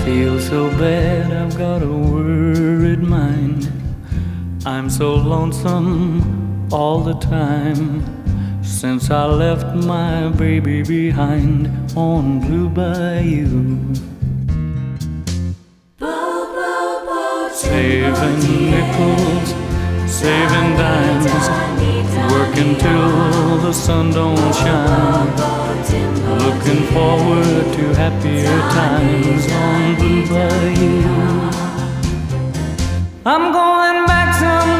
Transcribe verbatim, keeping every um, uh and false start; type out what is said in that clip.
feel so bad, I've got a worried mind. I'm so lonesome all the time since I left my baby behind on Blue Bayou. Saving nickels, saving dimes, working till the sun don't shine, looking forward to happier times on Blue Bayou. I'm going back some